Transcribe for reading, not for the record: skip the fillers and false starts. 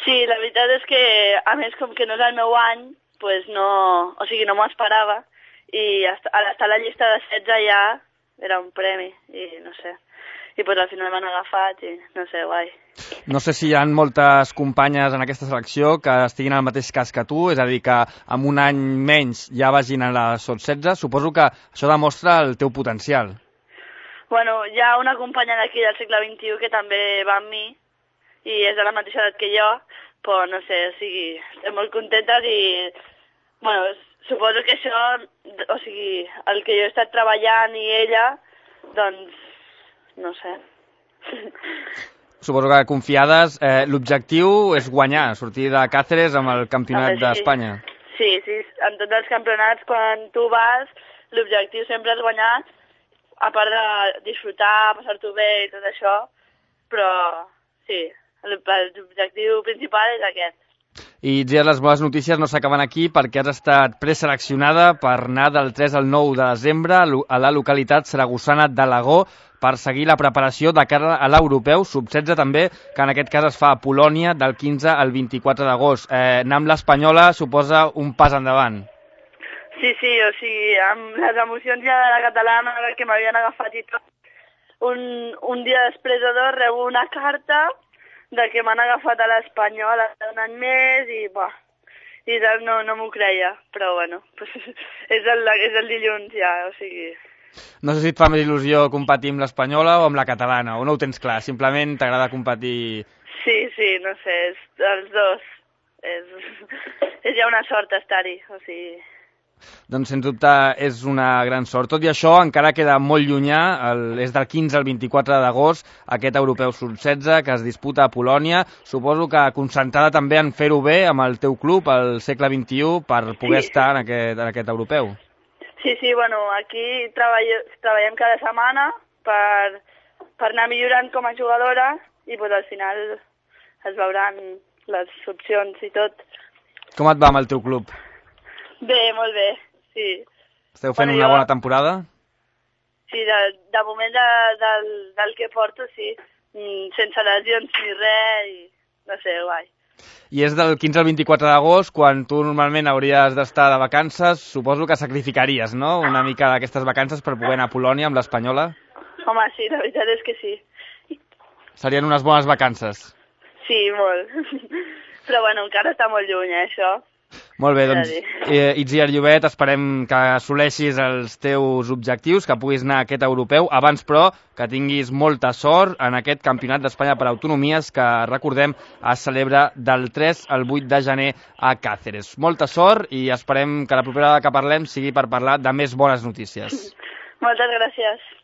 Sí, la veritat és que, a més, com que no és el meu any, pues no, o sigui, no m'ho esperava, i estar a la llista de 16 ja era un premi, i no sé. I pues al final m'han agafat i no sé, guai. No sé si hi ha moltes companyes en aquesta selecció que estiguin en el mateix cas que tu, és a dir, que amb un any menys ja vagin a la Sot-16. Suposo que això demostra el teu potencial. Bueno, hi ha una companya d'aquí del segle XXI que també va amb mi, i és de la mateixa edat que jo, però no sé, o sigui, estem molt contentes i, bueno, suposo que això, o sigui, el que jo he estat treballant i ella, doncs, no sé. Suposo que confiades, l'objectiu és guanyar, sortir de Càceres amb el campionat d'Espanya. Sí, en tots els campionats, quan tu vas, l'objectiu sempre és guanyar, a part de disfrutar, passar-t'ho bé i tot això, però sí, l'objectiu principal és aquest. I ja les bones notícies no s'acaben aquí perquè has estat preseleccionada per anar del 3 al 9 de desembre a la localitat saragossana d'Alagó per seguir la preparació de cara a l'europeu sub-16 també, que en aquest cas es fa a Polònia del 15 al 24 d'agost. Anar amb l'Espanyola suposa un pas endavant. Sí, o sigui, amb les emocions ja de la catalana que m'havien agafat i tot, un dia després o dos rebo una carta de que m'han agafat a l'Espanyol un any més i no m'ho creia, però bueno, pues, és el dilluns ja, o sigui... No sé si et fa més il·lusió competir amb l'Espanyola o amb la catalana, o no ho tens clar, simplement t'agrada competir... Sí, no sé, els dos, és ja una sort estar-hi, o sigui... Doncs, sens dubte, és una gran sort. Tot i això, encara queda molt llunyà, és del 15 al 24 d'agost, aquest europeu sub-16 que es disputa a Polònia. Suposo que concentrada també en fer-ho bé amb el teu club, el segle XXI, per poder estar en aquest europeu. Sí, bueno, aquí treballem cada setmana per anar millorant com a jugadora i pues, al final es veuran les opcions i tot. Com et va amb el teu club? Bé, molt bé, sí. Esteu fent una bona temporada? Sí, de moment del que porto, sí. Sense lesions ni res, i no sé, guai. I és del 15 al 24 d'agost, quan tu normalment hauries d'estar de vacances, suposo que sacrificaries, no?, una mica d'aquestes vacances per poder anar a Polònia amb l'Espanyola? Home, sí, la veritat és que sí. Serien unes bones vacances. Sí, molt. Però bueno, encara està molt lluny, això. Molt bé, doncs, Itziar Llobet, esperem que assoleixis els teus objectius, que puguis anar a aquest europeu. Abans, però, que tinguis molta sort en aquest campionat d'Espanya per autonomies que, recordem, es celebra del 3 al 8 de gener a Càceres. Molta sort i esperem que la propera vegada que parlem sigui per parlar de més bones notícies. Moltes gràcies.